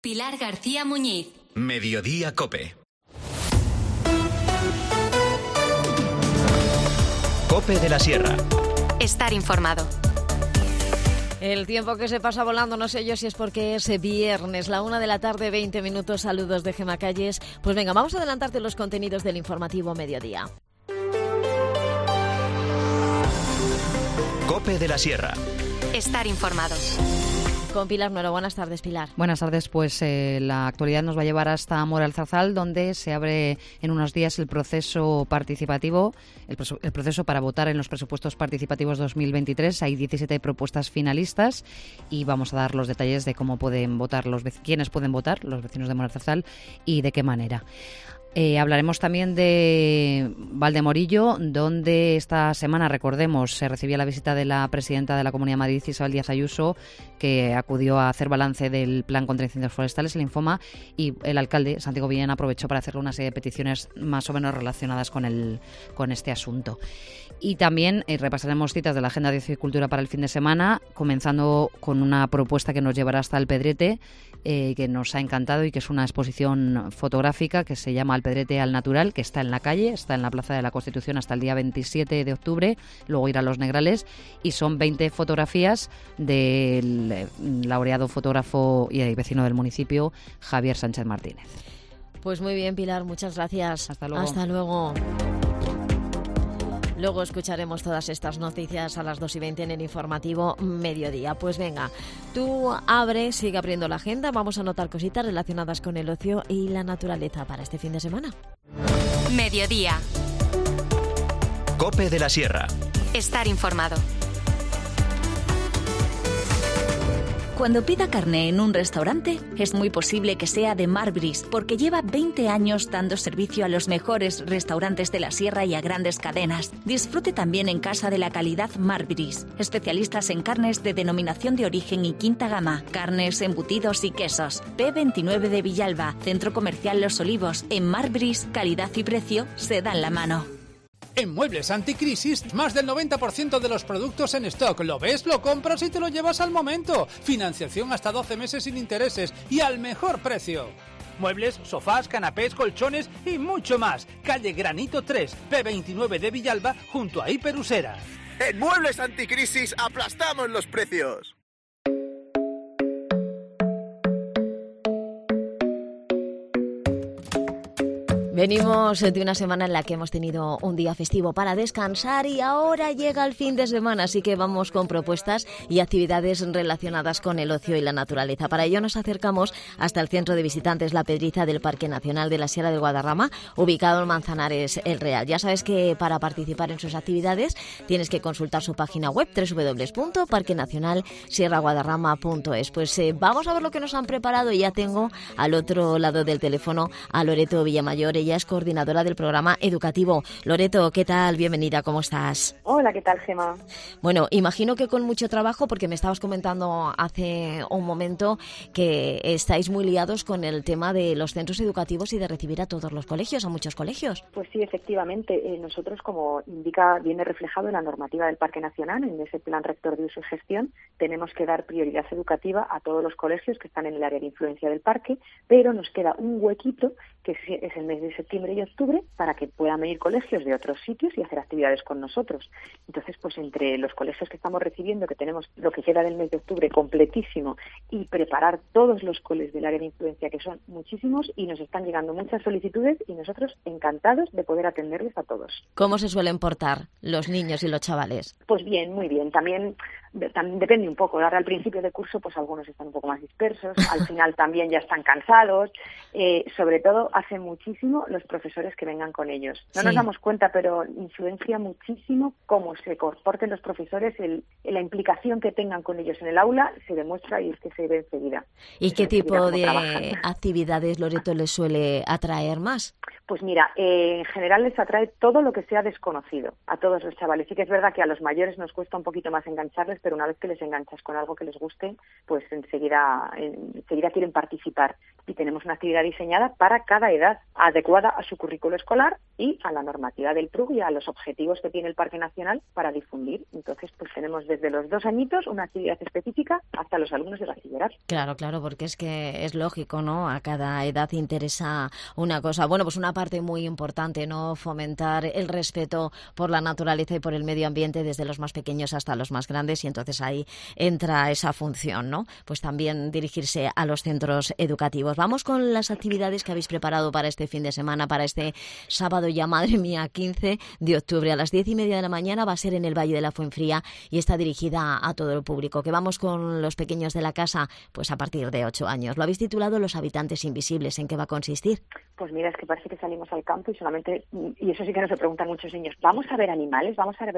Pilar García Muñiz. Mediodía COPE. COPE de la Sierra. Estar informado. El tiempo que se pasa volando, no sé yo si es porque es viernes, la 1:20 p.m. Saludos de Gema Calles. Pues venga, vamos a adelantarte los contenidos del informativo Mediodía. COPE de la Sierra. Estar informado. Con Pilar Nuero. Buenas tardes, Pilar. Buenas tardes. Pues la actualidad nos va a llevar hasta Mora el Zarzal, donde se abre en unos días el proceso participativo, el proceso para votar en los presupuestos participativos 2023. Hay 17 propuestas finalistas y vamos a dar los detalles de cómo pueden votar quiénes pueden votar, los vecinos de Mora el Zarzal, y de qué manera. Hablaremos también de Valdemorillo, donde esta semana, recordemos, se recibía la visita de la presidenta de la Comunidad de Madrid, Isabel Díaz Ayuso, que acudió a hacer balance del Plan contra Incendios Forestales, el Infoma, y el alcalde, Santiago Villena, aprovechó para hacerle una serie de peticiones más o menos relacionadas con este asunto. Y también repasaremos citas de la Agenda de Ocio y Cultura para el fin de semana, comenzando con una propuesta que nos llevará hasta El Pedrete, que nos ha encantado y que es una exposición fotográfica que se llama El Pedrete al Natural, que está en la calle, está en la Plaza de la Constitución hasta el día 27 de octubre, luego irá a Los Negrales, y son 20 fotografías del laureado fotógrafo y vecino del municipio, Javier Sánchez Martínez. Pues muy bien, Pilar, muchas gracias. Hasta luego. Hasta luego. Luego escucharemos todas estas noticias a las 2:20 en el informativo Mediodía. Pues venga, tú sigue abriendo la agenda. Vamos a anotar cositas relacionadas con el ocio y la naturaleza para este fin de semana. Mediodía. COPE de la Sierra. Estar informado. Cuando pida carne en un restaurante, es muy posible que sea de Mar Bris, porque lleva 20 años dando servicio a los mejores restaurantes de la Sierra y a grandes cadenas. Disfrute también en casa de la calidad Mar Bris, especialistas en carnes de denominación de origen y quinta gama, carnes, embutidos y quesos. P29 de Villalba, Centro Comercial Los Olivos. En Mar Bris, calidad y precio se dan la mano. En Muebles Anticrisis, más del 90% de los productos en stock. ¿Lo ves? Lo compras y te lo llevas al momento. Financiación hasta 12 meses sin intereses y al mejor precio. Muebles, sofás, canapés, colchones y mucho más. Calle Granito 3, P29 de Villalba, junto a Hiperusera. En Muebles Anticrisis aplastamos los precios. Venimos de una semana en la que hemos tenido un día festivo para descansar y ahora llega el fin de semana, así que vamos con propuestas y actividades relacionadas con el ocio y la naturaleza. Para ello nos acercamos hasta el centro de visitantes La Pedriza del Parque Nacional de la Sierra del Guadarrama, ubicado en Manzanares el Real. Ya sabes que para participar en sus actividades tienes que consultar su página web www.parquenacionalsierraguadarrama.es. Pues vamos a ver lo que nos han preparado y ya tengo al otro lado del teléfono a Loreto Villamayor. Ella es coordinadora del programa educativo. Loreto, ¿qué tal? Bienvenida, ¿cómo estás? Hola, ¿qué tal, Gema? Bueno, imagino que con mucho trabajo, porque me estabas comentando hace un momento que estáis muy liados con el tema de los centros educativos y de recibir a todos los colegios, a muchos colegios. Pues sí, efectivamente. Nosotros, como viene reflejado en la normativa del Parque Nacional, en ese plan rector de uso y gestión, tenemos que dar prioridad educativa a todos los colegios que están en el área de influencia del parque, pero nos queda un huequito, que es el mes de septiembre y octubre, para que puedan venir colegios de otros sitios y hacer actividades con nosotros. Entonces, pues entre los colegios que estamos recibiendo, que tenemos lo que queda del mes de octubre completísimo, y preparar todos los coles del área de influencia, que son muchísimos, y nos están llegando muchas solicitudes, y nosotros encantados de poder atenderles a todos. ¿Cómo se suelen portar los niños y los chavales? Pues bien, muy bien. También depende un poco. Ahora al principio de curso, pues algunos están un poco más dispersos, al final también ya están cansados. Sobre todo hace muchísimo los profesores que vengan con ellos. No nos damos cuenta, pero influencia muchísimo cómo se comporten los profesores, la implicación que tengan con ellos en el aula, se demuestra y es que se ve enseguida. ¿Y qué tipo de actividades, Loreto, les suele atraer más? Pues mira, en general les atrae todo lo que sea desconocido a todos los chavales. Sí que es verdad que a los mayores nos cuesta un poquito más engancharles, pero una vez que les enganchas con algo que les guste, pues enseguida quieren participar. y tenemos una actividad diseñada para cada edad, adecuada a su currículo escolar y a la normativa del PRUC y a los objetivos que tiene el Parque Nacional para difundir. Entonces, pues tenemos desde los 2 añitos una actividad específica hasta los alumnos de bachillerato. Claro, porque es que es lógico, ¿no? A cada edad interesa una cosa. Bueno, pues una parte muy importante, ¿no? Fomentar el respeto por la naturaleza y por el medio ambiente desde los más pequeños hasta los más grandes, y entonces ahí entra esa función, ¿no? Pues también dirigirse a los centros educativos. Vamos con las actividades que habéis preparado para este fin de semana, para este sábado ya, madre mía, 15 de octubre. A las 10:30 de la mañana va a ser en el Valle de la Fuenfría y está dirigida a todo el público. Que vamos con los pequeños de la casa, pues a partir de 8 años. Lo habéis titulado Los habitantes invisibles. ¿En qué va a consistir? Pues mira, es que parece que salimos al campo y solamente, y eso sí que nos lo preguntan muchos niños, ¿vamos a ver animales?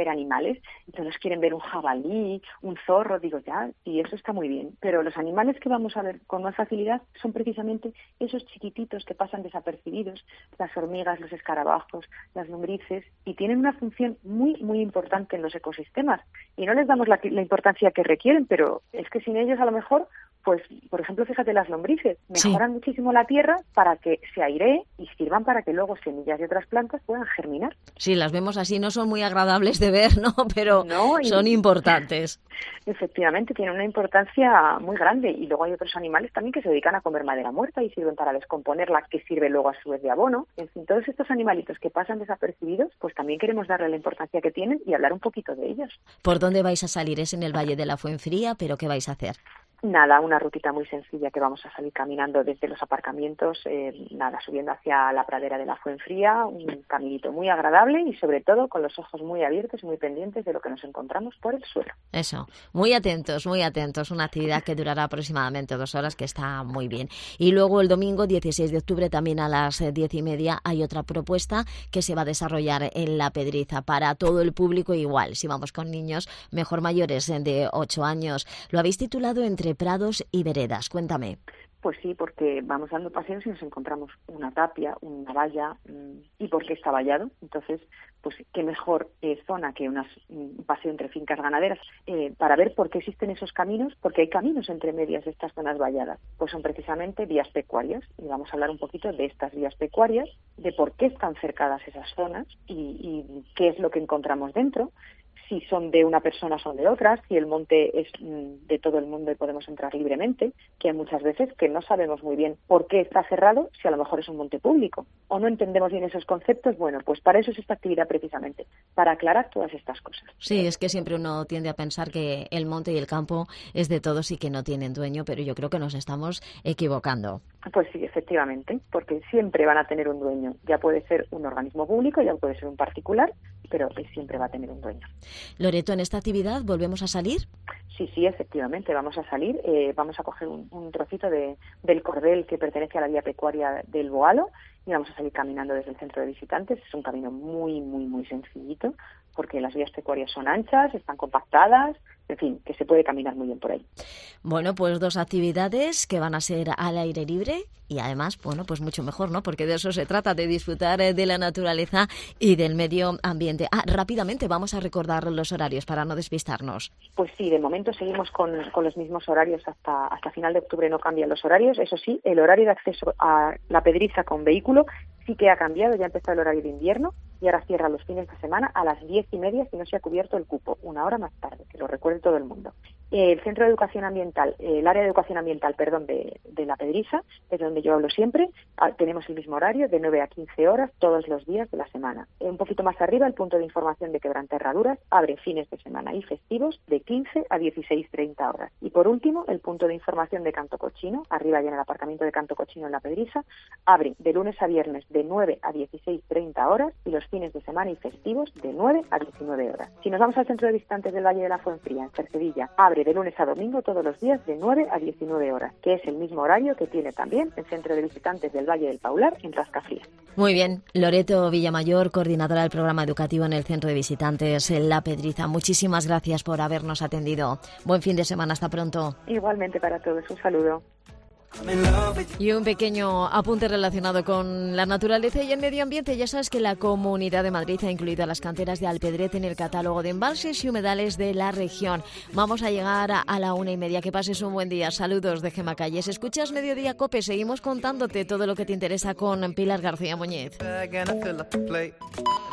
Y todos quieren ver un jabalí, un zorro, digo ya, y eso está muy bien. Pero los animales que vamos a ver con más facilidad son precisamente esos chiquititos que pasan desapercibidos, las hormigas, los escarabajos, las lombrices, y tienen una función muy, muy importante en los ecosistemas. Y no les damos la importancia que requieren, pero es que sin ellos a lo mejor, pues, por ejemplo, fíjate, las lombrices mejoran muchísimo la tierra para que se airee y sirvan para que luego semillas de otras plantas puedan germinar. Sí, las vemos así, no son muy agradables de ver, ¿no? Pero son importantes. Efectivamente, tienen una importancia muy grande. Y luego hay otros animales también que se dedican a comer madera muerta y sirven para descomponerla, que sirve luego a su vez de abono. En fin, todos estos animalitos que pasan desapercibidos, pues también queremos darle la importancia que tienen y hablar un poquito de ellos. ¿Por dónde vais a salir? Es en el Valle de la Fuenfría, pero ¿qué vais a hacer? Nada, una rutita muy sencilla que vamos a salir caminando desde los aparcamientos, subiendo hacia la pradera de la Fuenfría, un caminito muy agradable y sobre todo con los ojos muy abiertos y muy pendientes de lo que nos encontramos por el suelo. Eso, muy atentos, una actividad que durará aproximadamente 2 horas, que está muy bien. Y luego el domingo 16 de octubre también a las 10:30 hay otra propuesta que se va a desarrollar en La Pedriza para todo el público igual. Si vamos con niños, mejor mayores de 8 años. Lo habéis titulado Entre prados y veredas. Cuéntame. Pues sí, porque vamos dando paseos y nos encontramos una tapia, una valla, y ¿por qué está vallado? Entonces, pues qué mejor zona que un paseo entre fincas ganaderas para ver por qué existen esos caminos, porque hay caminos entre medias de estas zonas valladas. Pues son precisamente vías pecuarias, y vamos a hablar un poquito de estas vías pecuarias, de por qué están cercadas esas zonas y qué es lo que encontramos dentro. Si son de una persona, son de otras, si el monte es de todo el mundo y podemos entrar libremente, que hay muchas veces que no sabemos muy bien por qué está cerrado, si a lo mejor es un monte público, o no entendemos bien esos conceptos. Bueno, pues para eso es esta actividad precisamente, para aclarar todas estas cosas. Sí, es que siempre uno tiende a pensar que el monte y el campo es de todos y que no tienen dueño, pero yo creo que nos estamos equivocando. Pues sí, efectivamente, porque siempre van a tener un dueño. Ya puede ser un organismo público, ya puede ser un particular, pero siempre va a tener un dueño. Loreto, ¿en esta actividad volvemos a salir? Sí, efectivamente, vamos a salir. Vamos a coger un trocito del cordel que pertenece a la vía pecuaria del Boalo y vamos a salir caminando desde el centro de visitantes. Es un camino muy, muy, muy sencillito, porque las vías pecuarias son anchas, están compactadas, en fin, que se puede caminar muy bien por ahí. Bueno, pues 2 actividades que van a ser al aire libre y además, bueno, pues mucho mejor, ¿no? Porque de eso se trata, de disfrutar de la naturaleza y del medio ambiente. Rápidamente vamos a recordar los horarios para no despistarnos. Pues sí, de momento seguimos con los mismos horarios hasta final de octubre, no cambian los horarios. Eso sí, el horario de acceso a La Pedriza con vehículo sí que ha cambiado, ya ha empezado el horario de invierno y ahora cierra los fines de semana a las 10:30 si no se ha cubierto el cupo, 1 hora más tarde, que lo recuerde todo el mundo. El Centro de Educación Ambiental, el área de educación ambiental, de La Pedriza, es donde yo hablo siempre, tenemos el mismo horario de 9 a 15 horas todos los días de la semana. Un poquito más arriba, el punto de información de Quebranta Herraduras abre fines de semana y festivos de 15 a 16:30 horas. Y por último, el punto de información de Canto Cochino, arriba ya en el aparcamiento de Canto Cochino en La Pedriza, abre de lunes a viernes de 9 a 16:30 horas y los fines de semana y festivos de 9 a 19 horas. Si nos vamos al centro de visitantes del Valle de la Fuenfría, en Cercedilla, abre de lunes a domingo todos los días de 9 a 19 horas, que es el mismo horario que tiene también el centro de visitantes del Valle del Paular en Rascafría. Muy bien. Loreto Villamayor, coordinadora del programa educativo en el centro de visitantes en La Pedriza. Muchísimas gracias por habernos atendido. Buen fin de semana. Hasta pronto. Igualmente para todos. Un saludo. Y un pequeño apunte relacionado con la naturaleza y el medio ambiente. Ya sabes que la Comunidad de Madrid ha incluido a las canteras de Alpedret en el catálogo de embalses y humedales de la región. Vamos a llegar a la 1:30. Que pases un buen día. Saludos de Gemma Calles. Escuchas Mediodía COPE. Seguimos contándote todo lo que te interesa con Pilar García Muñiz.